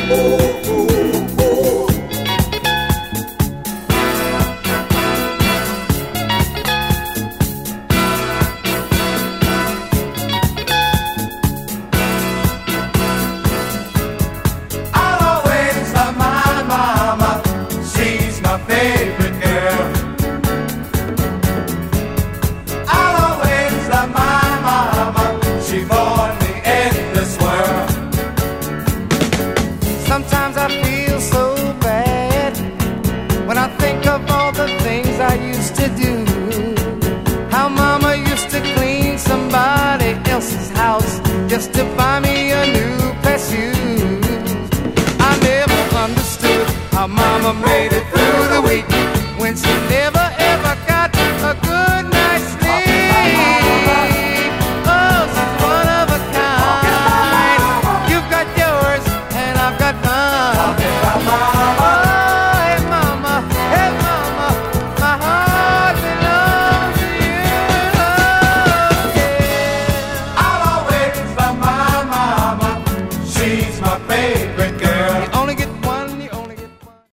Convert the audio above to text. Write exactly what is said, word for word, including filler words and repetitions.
Sometimes I feel so bad when I think of all the things I used to do. How mama used to clean somebody else's house just to buy me a